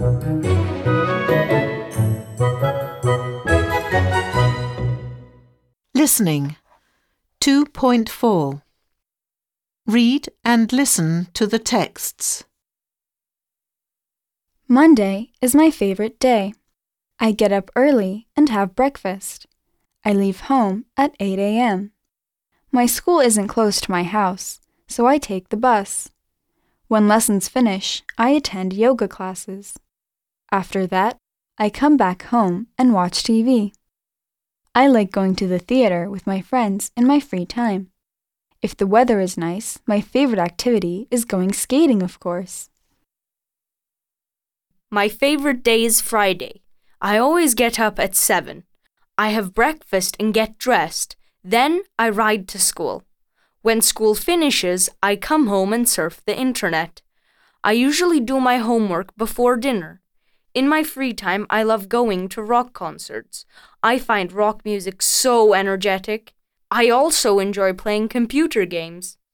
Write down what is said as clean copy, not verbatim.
Listening. 2.4. Read and listen to the texts. Monday is my favorite day. I get up early and have breakfast. I leave home at 8 a.m. My school isn't close to my house, so I take the bus. When lessons finish, I attend yoga classes. After that, I come back home and watch TV. I like going to the theater with my friends in my free time. If the weather is nice, my favorite activity is going skating, of course. My favorite day is Friday. I always get up at 7. I have breakfast and get dressed. Then I ride to school. When school finishes, I come home and surf the internet. I usually do my homework before dinner. In my free time, I love going to rock concerts. I find rock music so energetic. I also enjoy playing computer games.